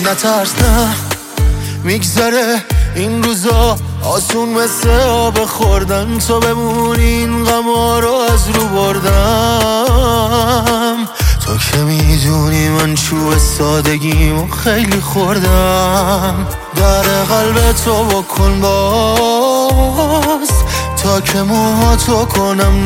نترس نه میگذره این روزا آسون مثل آب خوردن، تو بمونی این غما رو از رو بردم. تو که میدونی من چوب سادگیمو خیلی خوردم. در قلب تو بکن باز تا که موهاتو کنم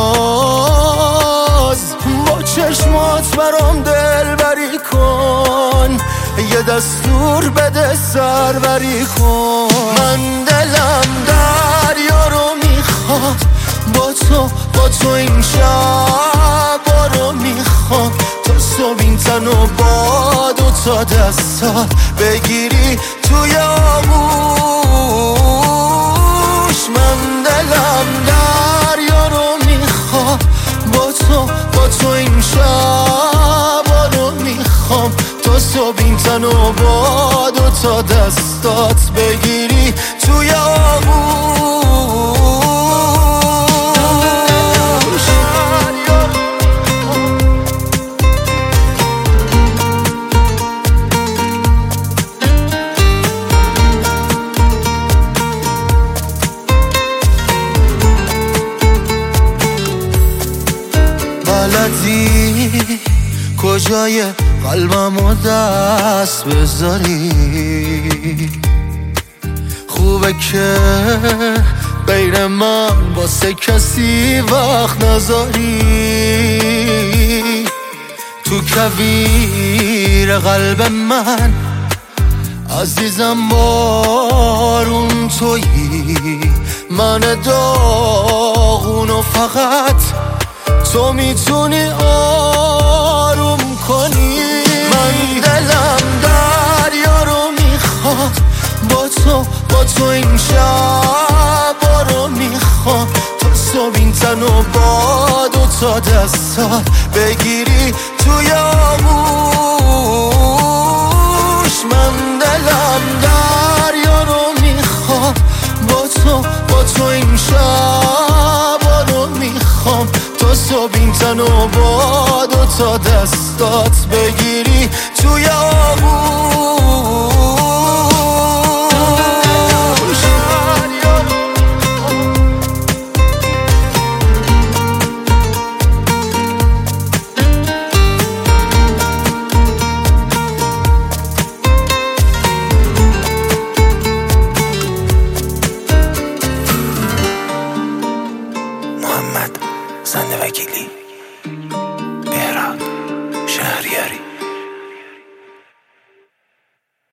ناز. با چشمات برام دلبری کن، یه دستور بده سروری کن. من دلم دریا رو میخواد، با تو این شبا رو میخوام. تا صبح این تن و با دوتا دستات بگیری توی آغوش. من دلم دریا رو میخواد، با تو این شبا رو میخوام. تا صبح این تن و با دوتا دستات بگیری توی آغوش. بلدی کجای قلبمو دست بذاری، خوبه که غیر من واسه کسی وقت نذاری. تو کویر قلب من عزیزم بارون تویی، من داغونو فقط تو میتونی آروم کنی. من دلم دریا رو میخواد، با تو این شبا رو میخوام. تا صبح این تن و با دوتا دستات بگیری توی آغوش. من دلم دریا رو میخواد، با تو این شبا رو میخوام. تا صبح این تن و با دوتا دستات بگیری توی آغوش. محمد زنده وکیلی.